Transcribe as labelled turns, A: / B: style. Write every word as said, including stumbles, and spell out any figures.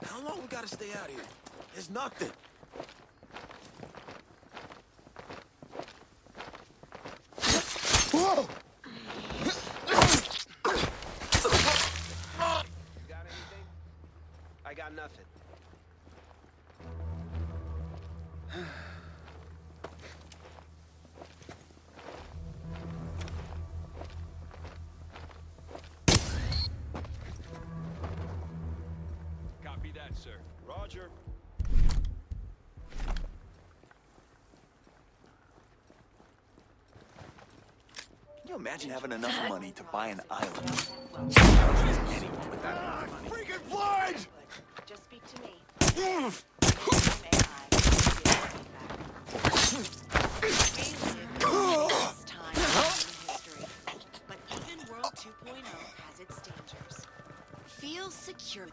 A: How long we gotta stay out here? It's nothing. Whoa!
B: You got anything? I got nothing.
C: Copy that, sir.
B: Roger.
A: Can you imagine having enough money to buy an island? I don't trust anyone with that kind of money. Freaking blind!
D: Just speak to me.
A: Mm.
D: Time in history, but even World two point oh has its dangers. Feel secure.